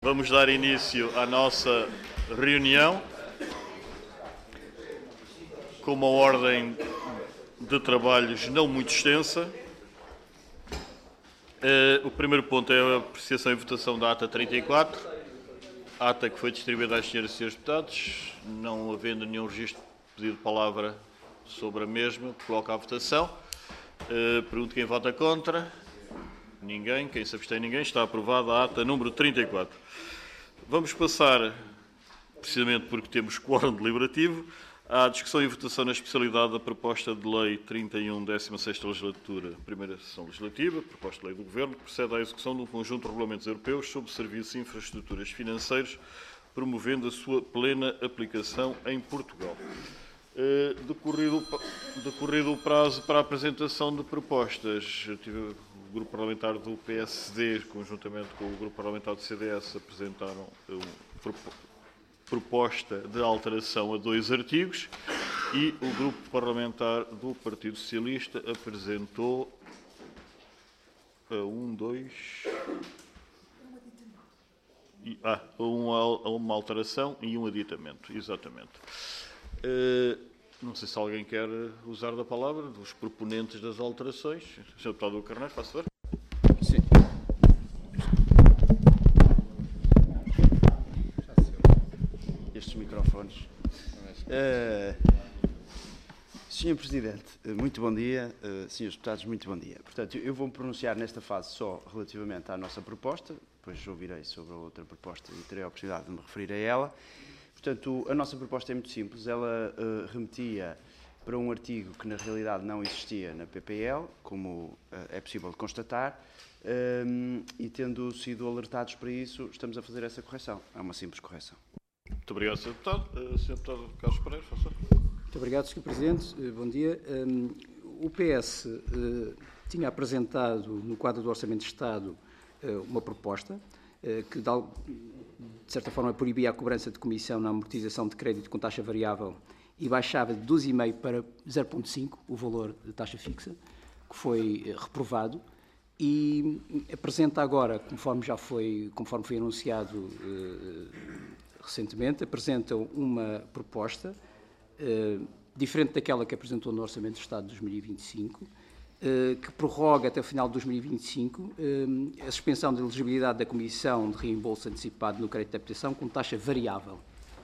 Vamos dar início à nossa reunião com uma ordem de trabalhos não muito extensa. O primeiro ponto é a apreciação e votação da ata 34, ata que foi distribuída às senhoras e senhores deputados. Não havendo nenhum registro de pedido de palavra sobre a mesma, coloco à votação. Pergunto quem vota contra. Ninguém. Quem se abstém? Ninguém. Está aprovada a ata número 34. Vamos passar, precisamente porque temos quórum deliberativo, à discussão e votação na especialidade da proposta de lei 31, 16ª legislatura, primeira sessão legislativa, proposta de lei do Governo, que procede à execução de um conjunto de regulamentos europeus sobre serviços e infraestruturas financeiros, promovendo a sua plena aplicação em Portugal. Decorrido o prazo para a apresentação de propostas, o Grupo Parlamentar do PSD, conjuntamente com o Grupo Parlamentar do CDS, apresentaram proposta de alteração a 2 artigos e o Grupo Parlamentar do Partido Socialista apresentou uma alteração e um aditamento, exatamente. Não sei se alguém quer usar da palavra, dos proponentes das alterações. Sr. Deputado Carneiro, faça favor. Sim. Estes microfones. Sr. Presidente, muito bom dia. Srs. Deputados, muito bom dia. Portanto, eu vou-me pronunciar nesta fase só relativamente à nossa proposta, depois ouvirei sobre a outra proposta e terei a oportunidade de me referir a ela. Portanto, a nossa proposta é muito simples. Ela remetia para um artigo que, na realidade, não existia na PPL, como é possível constatar, e tendo sido alertados para isso, estamos a fazer essa correção. É uma simples correção. Muito obrigado, Sr. Deputado. Sr. Deputado Carlos Pereira, faça favor. Muito obrigado, Sr. Presidente. Bom dia. O PS tinha apresentado, no quadro do Orçamento de Estado, uma proposta que, de certa forma, proibia a cobrança de comissão na amortização de crédito com taxa variável e baixava de 12,5 para 0,5 o valor de taxa fixa, que foi reprovado, e apresenta agora, conforme foi anunciado recentemente, apresenta uma proposta diferente daquela que apresentou no Orçamento de Estado de 2025, que prorroga até o final de 2025 a suspensão da elegibilidade da Comissão de Reembolso Antecipado no crédito de habitação com taxa variável.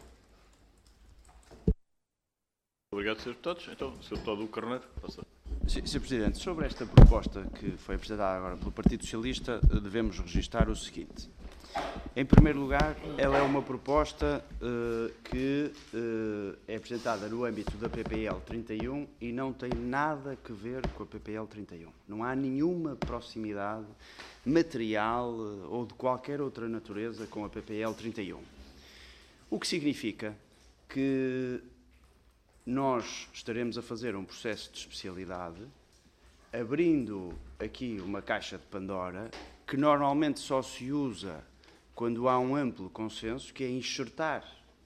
Obrigado, Sr. Deputados. Então, Sr. Deputado Carneiro, passa. Sr. Presidente, sobre esta proposta que foi apresentada agora pelo Partido Socialista, devemos registar o seguinte. Em primeiro lugar, ela é uma proposta que é apresentada no âmbito da PPL 31 e não tem nada a ver com a PPL 31. Não há nenhuma proximidade material ou de qualquer outra natureza com a PPL 31. O que significa que nós estaremos a fazer um processo de especialidade, abrindo aqui uma caixa de Pandora, que normalmente só se usa quando há um amplo consenso, que é enxertar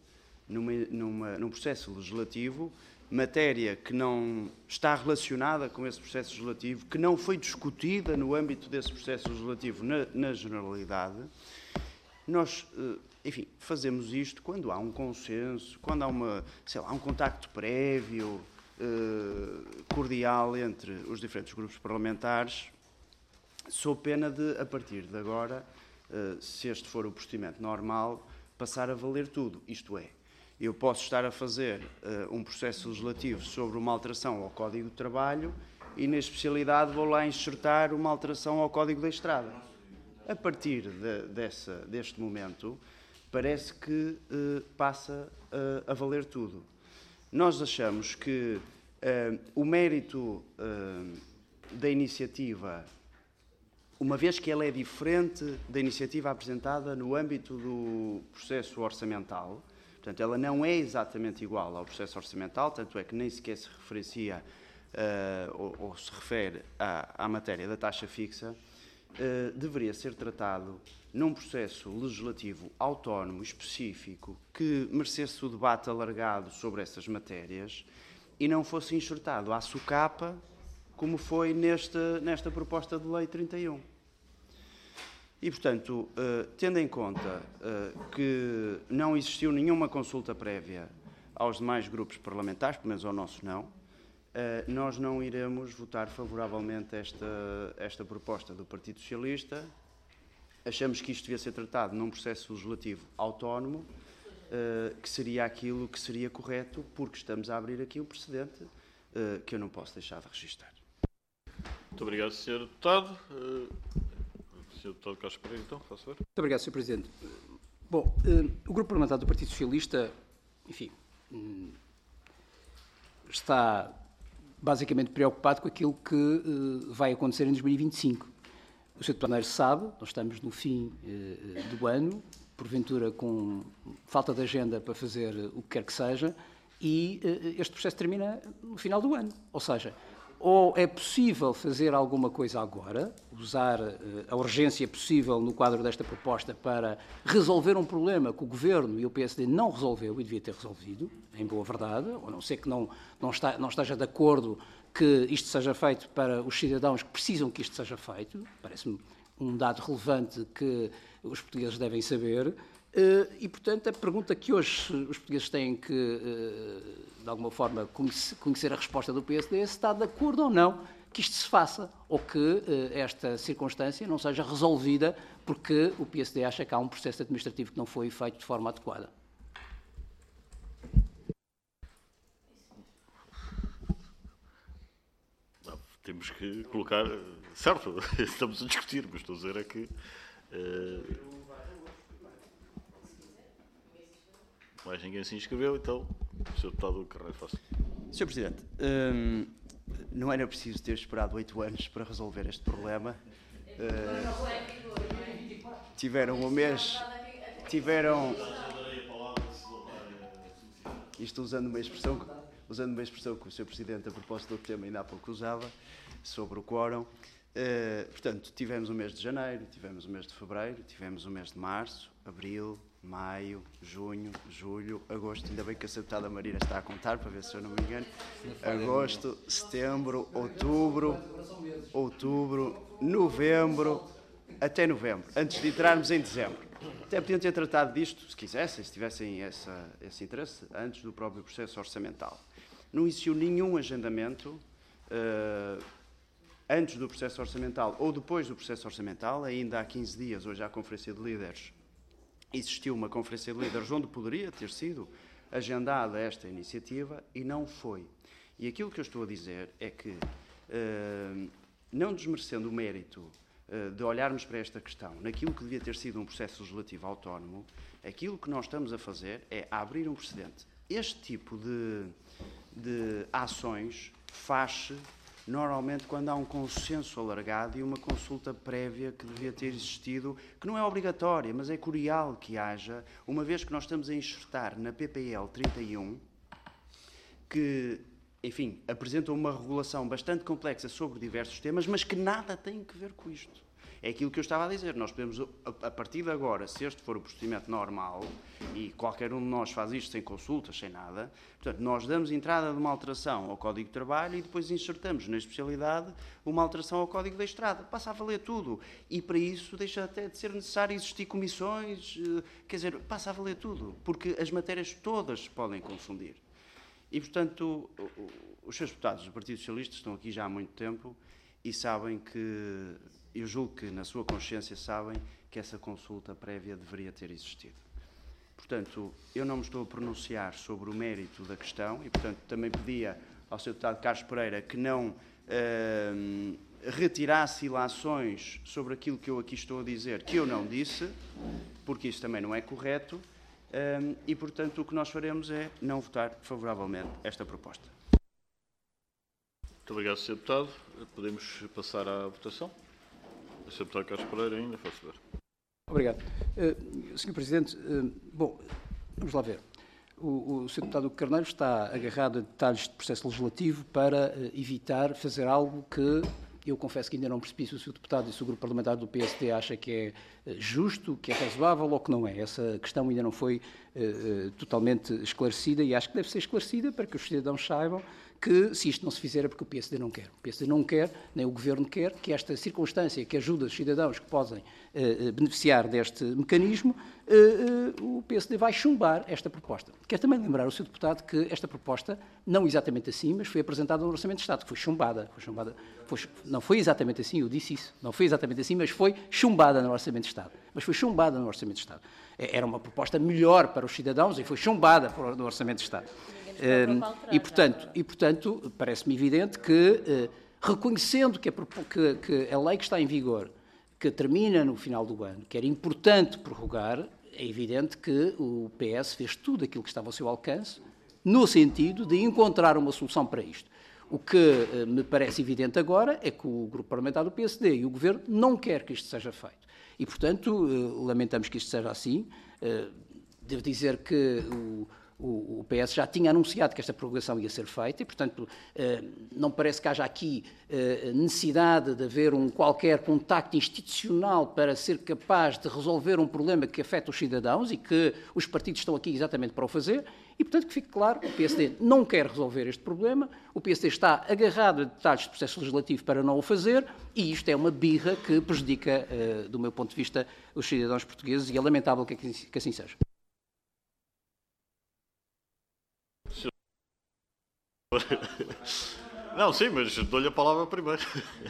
num processo legislativo matéria que não está relacionada com esse processo legislativo, que não foi discutida no âmbito desse processo legislativo na generalidade. Nós, enfim, fazemos isto quando há um consenso, quando há um contacto prévio, cordial entre os diferentes grupos parlamentares, sob pena de, a partir de agora, se este for o procedimento normal, passar a valer tudo. Isto é, eu posso estar a fazer um processo legislativo sobre uma alteração ao Código de Trabalho e, na especialidade, vou lá enxertar uma alteração ao Código da Estrada. A partir deste momento, parece que passa a valer tudo. Nós achamos que o mérito da iniciativa, uma vez que ela é diferente da iniciativa apresentada no âmbito do processo orçamental, portanto, ela não é exatamente igual ao processo orçamental, tanto é que nem sequer se referencia ou se refere à matéria da taxa fixa, deveria ser tratado num processo legislativo autónomo, específico, que merecesse o debate alargado sobre essas matérias e não fosse enxertado à socapa, como foi nesta proposta de lei 31. E, portanto, tendo em conta que não existiu nenhuma consulta prévia aos demais grupos parlamentares, pelo menos ao nosso não, nós não iremos votar favoravelmente esta proposta do Partido Socialista. Achamos que isto devia ser tratado num processo legislativo autónomo, que seria aquilo que seria correto, porque estamos a abrir aqui um precedente que eu não posso deixar de registrar. Muito obrigado, Sr. Deputado. Sr. Deputado Carlos Pereira, então, faça favor. Muito obrigado, Sr. Presidente. Bom, o Grupo Parlamentar do Partido Socialista, enfim, está basicamente preocupado com aquilo que vai acontecer em 2025. O Sr. Deputado sabe, nós estamos no fim do ano, porventura com falta de agenda para fazer o que quer que seja, e este processo termina no final do ano. Ou seja, ou é possível fazer alguma coisa agora, usar a urgência possível no quadro desta proposta para resolver um problema que o Governo e o PSD não resolveu e devia ter resolvido, em boa verdade, ou não ser que não esteja de acordo que isto seja feito para os cidadãos que precisam que isto seja feito. Parece-me um dado relevante que os portugueses devem saber. E, portanto, a pergunta que hoje os portugueses têm que, de alguma forma, conhecer a resposta do PSD é se está de acordo ou não que isto se faça, ou que esta circunstância não seja resolvida porque o PSD acha que há um processo administrativo que não foi feito de forma adequada. Temos que colocar... Certo, estamos a discutir, mas estou a dizer é que... mais ninguém se inscreveu, então, o Sr. Deputado Carneiro, faça. Sr. Presidente, não era preciso ter esperado 8 anos para resolver este problema. Tiveram um mês... Isto usando uma expressão que o Sr. Presidente, a propósito do tema, ainda há pouco usava, sobre o quórum. Portanto, tivemos o mês de janeiro, tivemos o mês de fevereiro, tivemos o mês de março, abril, maio, junho, julho, agosto. Ainda bem que a Sra. Deputada Marina está a contar, para ver se eu não me engano. Agosto, setembro, outubro, novembro, até novembro, antes de entrarmos em dezembro. Até podiam ter tratado disto, se quisessem, se tivessem esse interesse, antes do próprio processo orçamental. Não existiu nenhum agendamento antes do processo orçamental ou depois do processo orçamental. Ainda há 15 dias, hoje há a Conferência de Líderes, existiu uma Conferência de Líderes onde poderia ter sido agendada esta iniciativa e não foi. E aquilo que eu estou a dizer é que, não desmerecendo o mérito de olharmos para esta questão naquilo que devia ter sido um processo legislativo autónomo, aquilo que nós estamos a fazer é abrir um precedente. Este tipo de ações faz-se normalmente quando há um consenso alargado e uma consulta prévia que devia ter existido, que não é obrigatória, mas é curial que haja, uma vez que nós estamos a enxertar na PPL 31, que, enfim, apresenta uma regulação bastante complexa sobre diversos temas, mas que nada tem a ver com isto. É aquilo que eu estava a dizer. Nós podemos, a partir de agora, se este for o procedimento normal, e qualquer um de nós faz isto sem consultas, sem nada, portanto, nós damos entrada de uma alteração ao Código de Trabalho e depois insertamos na especialidade uma alteração ao Código da Estrada. Passa a valer tudo. E para isso deixa até de ser necessário existir comissões, quer dizer, passa a valer tudo, porque as matérias todas se podem confundir. E, portanto, os seus deputados do Partido Socialista estão aqui já há muito tempo e sabem que, eu julgo que na sua consciência sabem que essa consulta prévia deveria ter existido. Portanto, eu não me estou a pronunciar sobre o mérito da questão e, portanto, também pedia ao Sr. Deputado Carlos Pereira que não retirasse ilações sobre aquilo que eu aqui estou a dizer, que eu não disse, porque isso também não é correto. E, portanto, o que nós faremos é não votar favoravelmente esta proposta. Muito obrigado, Sr. Deputado. Podemos passar à votação. O Sr. Deputado Carlos Pereira ainda, faz favor. Obrigado. Sr. Presidente, bom, vamos lá ver. O Sr. Deputado Carneiro está agarrado a detalhes de processo legislativo para evitar fazer algo que eu confesso que ainda não percebi se o Sr. Deputado e se o Grupo Parlamentar do PSD acha que é justo, que é razoável ou que não é. Essa questão ainda não foi totalmente esclarecida e acho que deve ser esclarecida para que os cidadãos saibam que, se isto não se fizer, é porque o PSD não quer. O PSD não quer, nem o Governo quer, que esta circunstância que ajuda os cidadãos que podem beneficiar deste mecanismo, o PSD vai chumbar esta proposta. Quero também lembrar ao Sr. Deputado que esta proposta, não exatamente assim, mas foi apresentada no Orçamento de Estado, que foi chumbada. Não foi exatamente assim, eu disse isso. Não foi exatamente assim, mas foi chumbada no Orçamento de Estado. Era uma proposta melhor para os cidadãos e foi chumbada no Orçamento de Estado. E, portanto, parece-me evidente que, reconhecendo que a lei que está em vigor, que termina no final do ano, que era importante prorrogar, é evidente que o PS fez tudo aquilo que estava ao seu alcance, no sentido de encontrar uma solução para isto. O que me parece evidente agora é que o grupo parlamentar do PSD e o Governo não quer que isto seja feito. E, portanto, lamentamos que isto seja assim. Devo dizer que o PS já tinha anunciado que esta prorrogação ia ser feita e, portanto, não parece que haja aqui necessidade de haver qualquer contacto institucional para ser capaz de resolver um problema que afeta os cidadãos e que os partidos estão aqui exatamente para o fazer. E, portanto, que fique claro, o PSD não quer resolver este problema, o PSD está agarrado a detalhes de processo legislativo para não o fazer e isto é uma birra que prejudica, do meu ponto de vista, os cidadãos portugueses e é lamentável que assim seja. Não, sim, mas dou-lhe a palavra primeiro.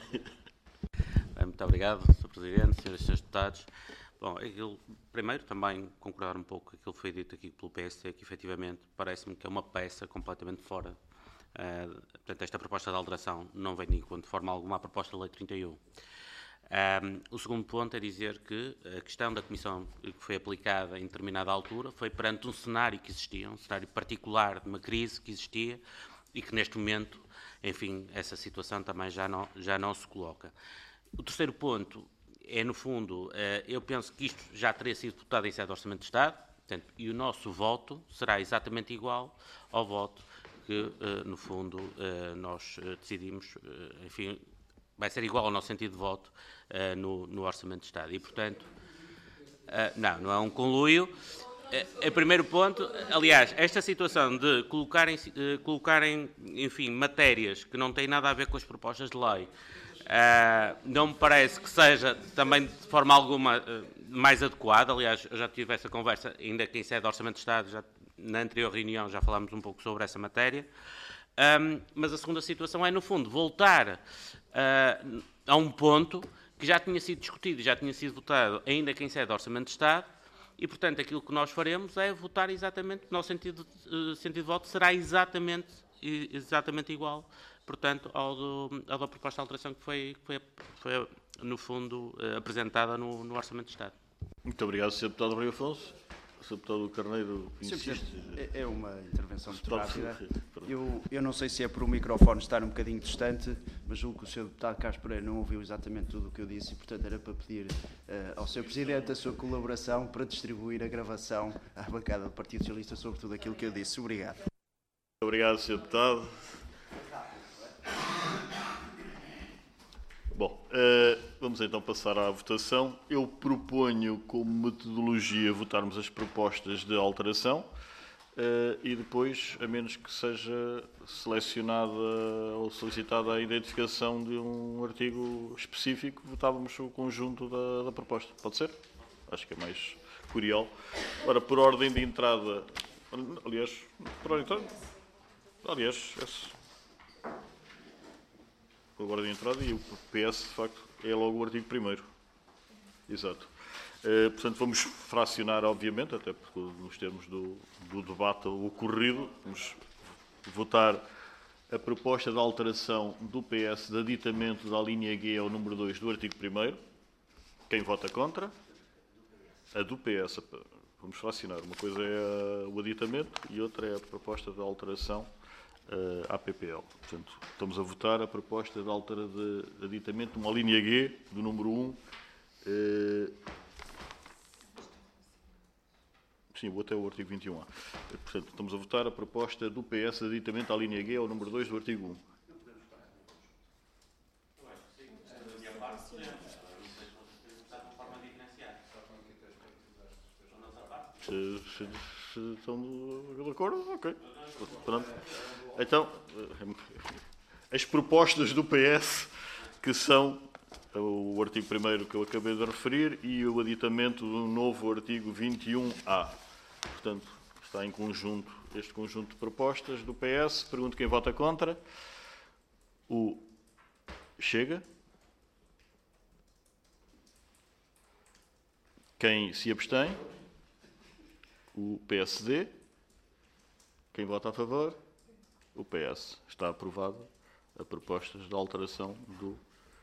Muito obrigado, Sr. Presidente, Sras. e Srs. Deputados. Bom, primeiro também concordar um pouco com aquilo que foi dito aqui pelo PSD, que efetivamente parece-me que é uma peça completamente fora. Portanto, esta proposta de alteração não vem de forma alguma à proposta da Lei 31. O segundo ponto é dizer que a questão da Comissão que foi aplicada em determinada altura foi perante um cenário que existia, um cenário particular de uma crise que existia e que neste momento, enfim, essa situação também já não se coloca. O terceiro ponto é, no fundo, eu penso que isto já teria sido votado em sede do Orçamento de Estado, portanto, e o nosso voto será exatamente igual ao voto que, no fundo, nós decidimos, enfim, vai ser igual ao nosso sentido de voto no Orçamento de Estado. E, portanto, não é um conluio. Em primeiro ponto, aliás, esta situação de colocarem, enfim, matérias que não têm nada a ver com as propostas de lei, não me parece que seja também de forma alguma mais adequada. Aliás, eu já tive essa conversa, ainda que em sede do Orçamento de Estado, na anterior reunião já falámos um pouco sobre essa matéria. Mas a segunda situação é, no fundo, voltar a um ponto que já tinha sido discutido e já tinha sido votado, ainda que em sede do Orçamento de Estado, e, portanto, aquilo que nós faremos é votar exatamente, o nosso sentido de voto será exatamente igual, portanto, ao da proposta de alteração que foi no fundo, apresentada no Orçamento de Estado. Muito obrigado, Sr. Deputado Rui Afonso. Sr. Deputado Carneiro, insiste. É uma intervenção muito rápida. Eu não sei se é por o microfone estar um bocadinho distante, mas julgo que o Sr. Deputado Carlos Pereira não ouviu exatamente tudo o que eu disse e, portanto, era para pedir ao Sr. Presidente a sua colaboração para distribuir a gravação à bancada do Partido Socialista sobre tudo aquilo que eu disse. Obrigado. Muito obrigado, Sr. Deputado. Bom, vamos então passar à votação. Eu proponho como metodologia votarmos as propostas de alteração e depois, a menos que seja selecionada ou solicitada a identificação de um artigo específico, votávamos o conjunto da proposta. Pode ser? Acho que é mais curial. Ora, por ordem de entrada... Aliás, por ordem de entrada, e o PS, de facto, é logo o artigo 1º. Exato. Portanto, vamos fracionar, obviamente, até porque nos termos do debate ocorrido, vamos votar a proposta de alteração do PS de aditamento da linha G ao número 2 do artigo 1º. Quem vota contra? A do PS. Vamos fracionar. Uma coisa é o aditamento e outra é a proposta de alteração à PPL. Portanto, estamos a votar a proposta de aditamento de uma linha G do número 1. Sim, vou até o artigo 21A. Portanto, estamos a votar a proposta do PS de aditamento à linha G ao número 2 do artigo 1. Se estão de acordo, ok. Pronto. Então, as propostas do PS, que são o artigo 1º que eu acabei de referir e o aditamento do novo artigo 21A. Portanto, está em conjunto este conjunto de propostas do PS. Pergunto quem vota contra. O Chega. Quem se abstém? O PSD. Quem vota a favor? O PS. Está aprovada a propostas de alteração do...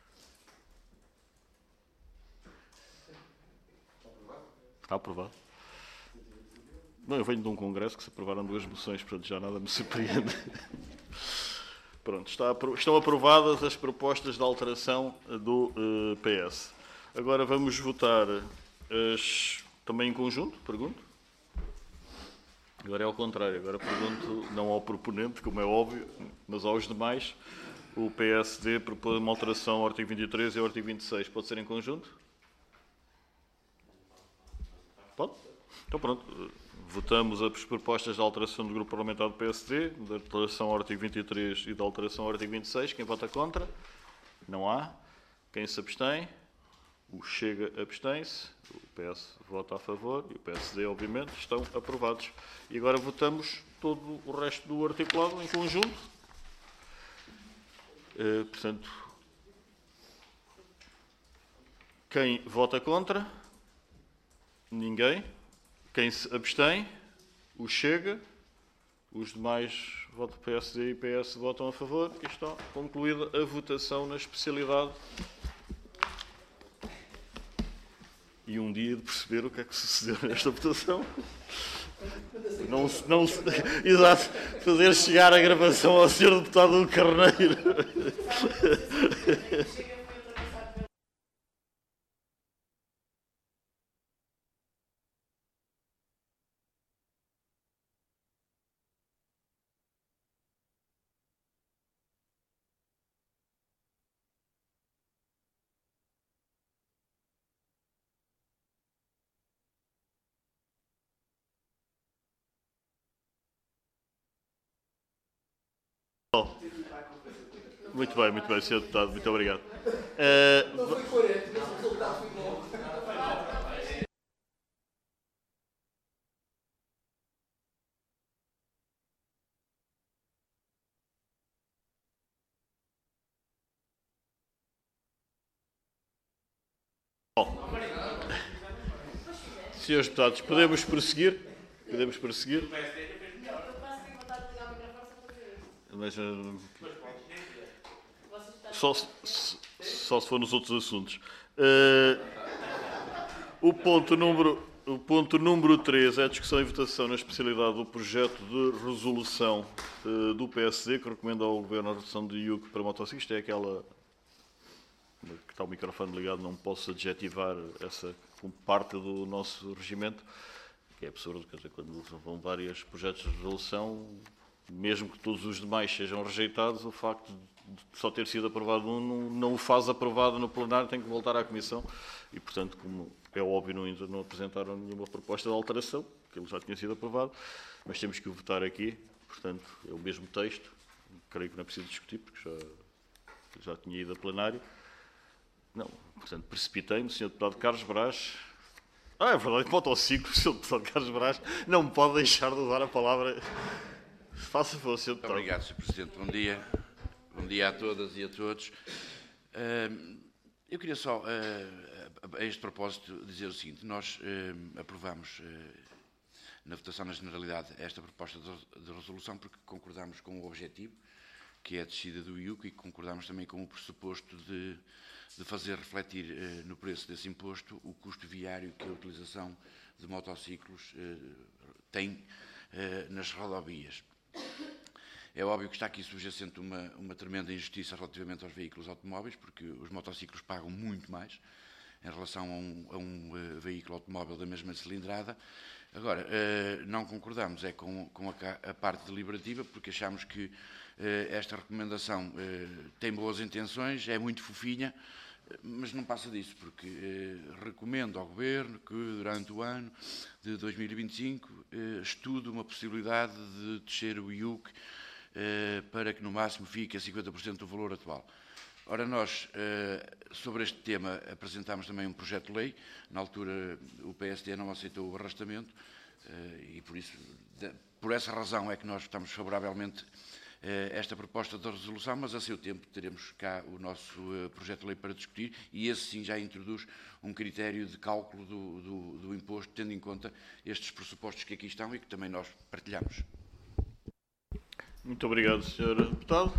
Está aprovado. Não, eu venho de um congresso que se aprovaram 2 moções, portanto já nada me surpreende. Pronto, estão aprovadas as propostas de alteração do PS. Agora vamos votar também em conjunto, pergunto. Agora é ao contrário, agora pergunto não ao proponente, como é óbvio, mas aos demais. O PSD propõe uma alteração ao artigo 23 e ao artigo 26. Pode ser em conjunto? Pode? Então pronto. Votamos as propostas de alteração do Grupo Parlamentar do PSD, da alteração ao artigo 23 e da alteração ao artigo 26. Quem vota contra? Não há. Quem se abstém? O Chega abstém-se. O PS vota a favor e o PSD, obviamente, estão aprovados. E agora votamos todo o resto do articulado em conjunto. Portanto, quem vota contra? Ninguém. Quem se abstém? O Chega. Os demais votam PSD e PS votam a favor. E está concluída a votação na especialidade. E um dia de perceber o que é que sucedeu nesta votação. Exato. Fazer chegar a gravação ao Sr. Deputado Carneiro. Muito bem, Sr. Deputado, muito obrigado. Não foi coerente, mas o resultado foi bom. Senhores deputados, podemos prosseguir? Podemos prosseguir? Mas, só se for nos outros assuntos. O ponto número 3 é a discussão e votação na especialidade do projeto de resolução do PSD, que recomenda ao Governo a redução de IUC para motociclos. Isto é aquela que está o microfone ligado, não posso adjetivar essa como parte do nosso regimento, que é absurdo, quer dizer, quando vão vários projetos de resolução, mesmo que todos os demais sejam rejeitados, o facto de só ter sido aprovado um não o faz aprovado no plenário, tem que voltar à Comissão e, portanto, como é óbvio, ainda não apresentaram nenhuma proposta de alteração, que ele já tinha sido aprovado, mas temos que o votar aqui, portanto, é o mesmo texto, creio que não é preciso discutir, porque já tinha ido a plenário. Não, portanto, precipitei-me, Sr. Deputado Carlos Brás. É verdade, motociclo, Sr. Deputado Carlos Brás não me pode deixar de usar a palavra. Faça favor, Sr. Deputado. Obrigado, Sr. Presidente. Bom dia. Bom dia a todas e a todos. Eu queria só, a este propósito, dizer o seguinte. Nós aprovamos, na votação na generalidade, esta proposta de resolução porque concordamos com o objetivo, que é a descida do IUC, e concordamos também com o pressuposto de fazer refletir no preço desse imposto o custo viário que a utilização de motociclos tem nas rodovias. É óbvio que está aqui subjacente uma tremenda injustiça relativamente aos veículos automóveis, porque os motociclos pagam muito mais em relação a um veículo automóvel da mesma cilindrada. Agora, não concordamos com a parte deliberativa, porque achamos que esta recomendação tem boas intenções, é muito fofinha, Mas não passa disso, porque recomendo ao Governo que durante o ano de 2025 estude uma possibilidade de descer o IUC para que no máximo fique a 50% do valor atual. Ora, nós, sobre este tema, apresentámos também um projeto de lei. Na altura, o PSD não aceitou o arrastamento e, por essa razão, é que nós estamos favoravelmente a esta proposta de resolução, mas a seu tempo teremos cá o nosso projeto de lei para discutir e esse sim já introduz um critério de cálculo do imposto, tendo em conta estes pressupostos que aqui estão e que também nós partilhamos. Muito obrigado, Sr. Deputado.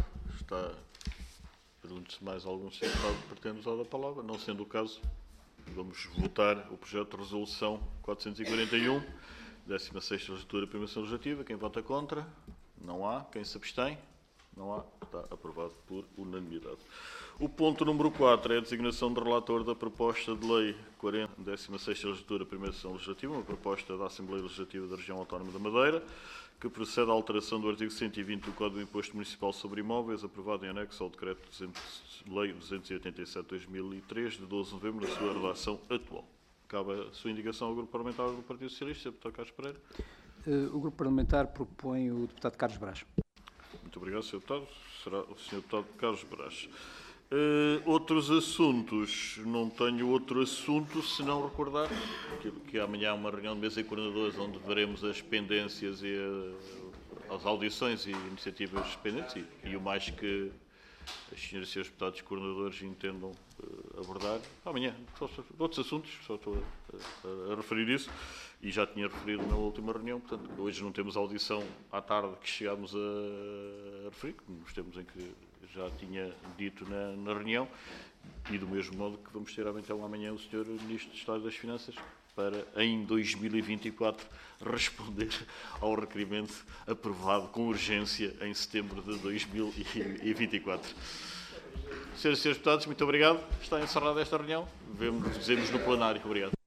Pergunto-se mais algum Sr. Deputado que pretende usar a palavra. Não sendo o caso, vamos votar o projeto de resolução 441, 16ª legislatura, primeira sessão legislativa. Quem vota contra? Não há. Quem se abstém? Não há. Está aprovado por unanimidade. O ponto número 4 é a designação de relator da proposta de lei 40, 16ª legislatura, primeira sessão legislativa, uma proposta da Assembleia Legislativa da Região Autónoma da Madeira, que procede à alteração do artigo 120 do Código do Imposto Municipal sobre Imóveis, aprovado em anexo ao Decreto Lei 287/2003, de 12 de novembro, na sua redação atual. Cabe a sua indicação ao Grupo Parlamentar do Partido Socialista, Sr. Deputado Carlos Pereira. O Grupo Parlamentar propõe o Deputado Carlos Brás. Muito obrigado, Sr. Deputado. Será o Sr. Deputado Carlos Brás. Outros assuntos. Não tenho outro assunto, se não recordar que amanhã há uma reunião de mesa de coordenadores onde veremos as pendências e as audições e iniciativas pendentes e o mais que as senhoras e senhores deputados coordenadores entendam abordar. Amanhã, outros assuntos, só estou a referir isso, e já tinha referido na última reunião, portanto, hoje não temos audição à tarde que chegámos a referir, nos termos em que já tinha dito na reunião, e do mesmo modo que vamos ter então amanhã o Sr. Ministro de Estado das Finanças para, em 2024, responder ao requerimento aprovado com urgência em setembro de 2024. Senhoras e senhores deputados, muito obrigado. Está encerrada esta reunião. Vemos no plenário. Obrigado.